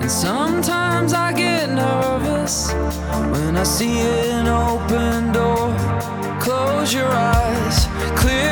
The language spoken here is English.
Sometimes I get nervous when I see an open door. Close your eyes, clear